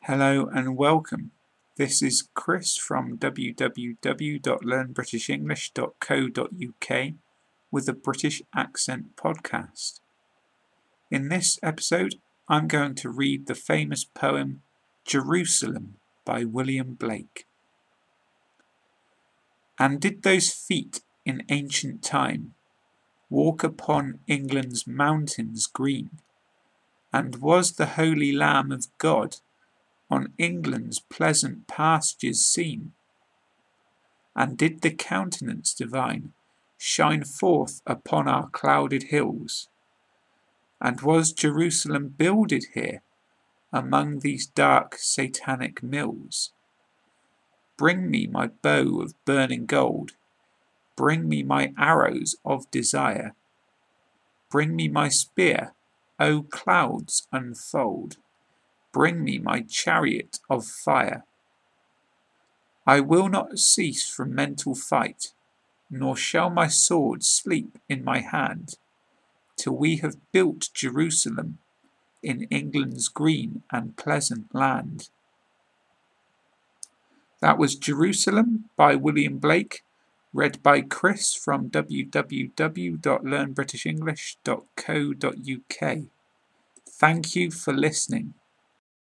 Hello and welcome. This is Chris from www.learnbritishenglish.co.uk with a British Accent podcast. In this episode, I'm going to read the famous poem Jerusalem by William Blake. And did those feet in ancient time walk upon England's mountains green? And was the Holy Lamb of God on England's pleasant pastures seen? And did the countenance divine shine forth upon our clouded hills? And was Jerusalem builded here among these dark satanic mills? Bring me my bow of burning gold, bring me my arrows of desire, bring me my spear, O clouds unfold, bring me my chariot of fire. I will not cease from mental fight, nor shall my sword sleep in my hand, till we have built Jerusalem in England's green and pleasant land. That was Jerusalem by William Blake, read by Chris from www.learnbritishenglish.co.uk. Thank you for listening.